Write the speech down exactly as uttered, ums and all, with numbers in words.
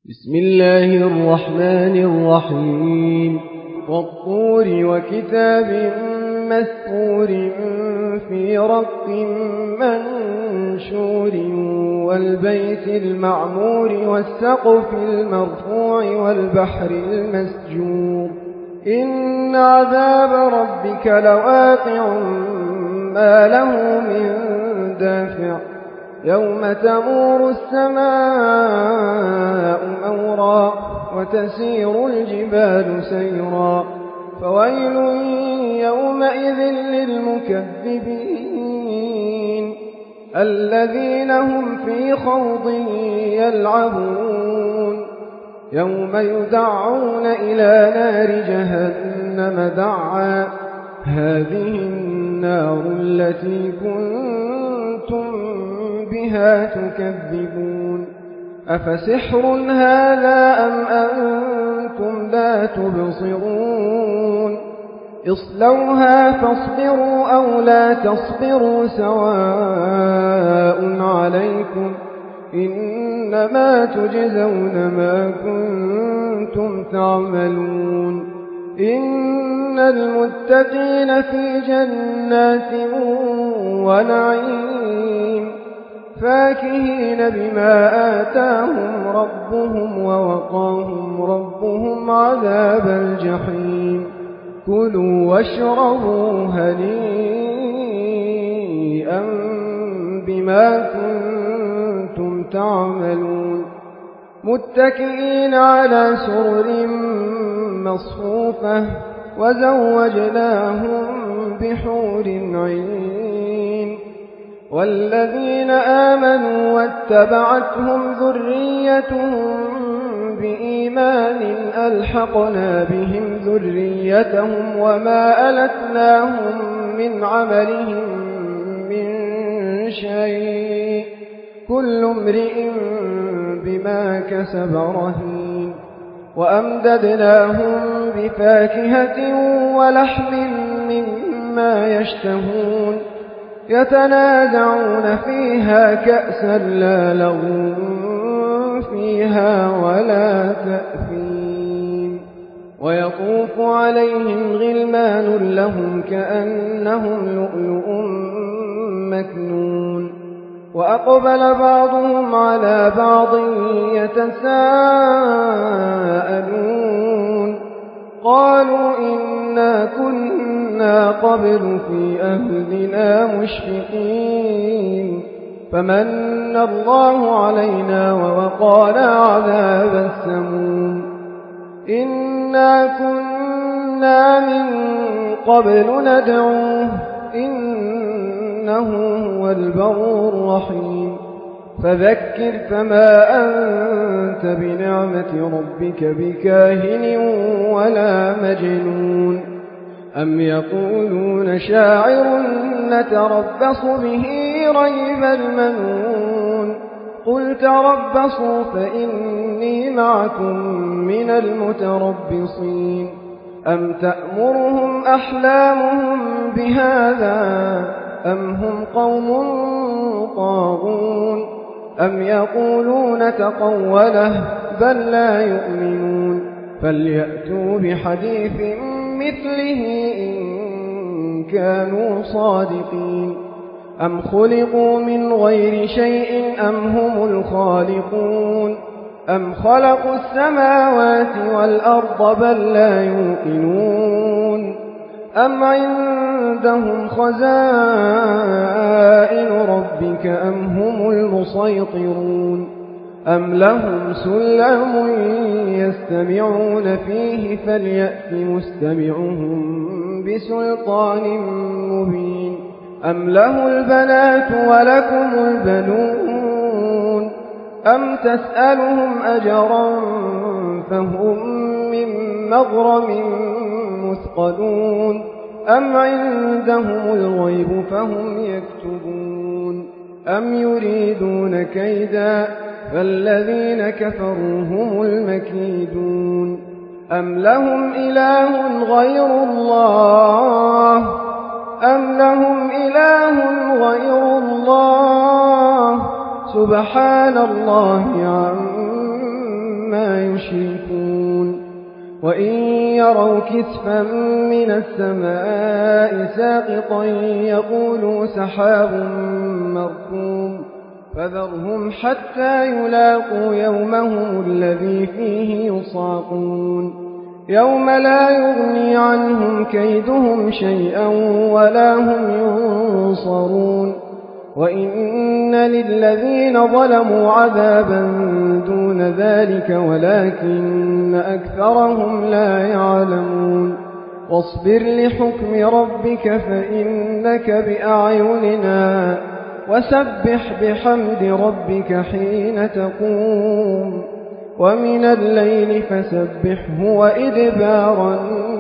بسم الله الرحمن الرحيم والطور وكتاب مسطور في رق منشور والبيت المعمور والسقف المرفوع والبحر المسجور إن عذاب ربك لواقع ما له من دافع يوم تمور السماء مورا وتسير الجبال سيرا فويل يومئذ للمكذبين الذين هم في خوض يلعبون يوم يدعون إلى نار جهنم دعا هذه النار التي كنتم بها تكذبون أفسحر هذا أم أنتم لا تبصرون اصلوها فاصبروا أو لا تصبروا سواء عليكم إنما تجزون ما كنتم تعملون إن المتقين في جنات ونعيم فاكهين بما آتاهم ربهم ووقاهم ربهم عذاب الجحيم كلوا واشربوا هنيئا بما كنتم تعملون متكئين على سرر مصفوفة وزوجناهم بحور عين والذين آمنوا واتبعتهم ذريتهم بإيمان ألحقنا بهم ذريتهم وما ألتناهم من عملهم من شيء كل امرئ بما كسب رهين وأمددناهم بفاكهة ولحم مما يشتهون يتنازعون فيها كأسا لا لغو فيها ولا تأثيم ويطوف عليهم غلمان لهم كأنهم لؤلؤ مكنون وأقبل بعضهم على بعض يتساءلون قالوا إنا كنا قبل في أهلنا مشفقين فمن الله علينا ووقانا عذاب السموم إنا كنا من قبل ندعوه إنه هو البر الرحيم فذكر فما أنت بنعمة ربك بكاهن ولا مجنون أم يقولون شاعر نتربص به ريب المنون قل تربصوا فإني معكم من المتربصين أم تأمرهم أحلامهم بهذا أم هم قوم طاغون أم يقولون تقوله بل لا يؤمنون فليأتوا بحديث مثله إن كانوا صادقين أم خلقوا من غير شيء أم هم الخالقون أم خلقوا السماوات والأرض بل لا يوقنون أم عندهم خزائن ربك أم هم المسيطرون أم لهم سلم يستمعون فيه فليأت مستمعهم بسلطان مبين أم له البنات ولكم البنون أم تسألهم أجرا فهم من مغرم مثقلون أم عندهم الغيب فهم يكتبون أم يريدون كيدا فالذين كفروا هم المكيدون أم لهم إله غير الله أم لهم إله غير الله سبحان الله عما ما يشركون وإن يروا كسفا من السماء ساقطا يقولوا سحاب مركوم فذرهم حتى يلاقوا يومهم الذي فيه يصاقون يوم لا يغني عنهم كيدهم شيئا ولا هم ينصرون وإن للذين ظلموا عذابا دون ذلك ولكن أكثرهم لا يعلمون واصبر لحكم ربك فإنك بأعيننا وسبح بحمد ربك حين تقوم ومن الليل فسبحه وإدبار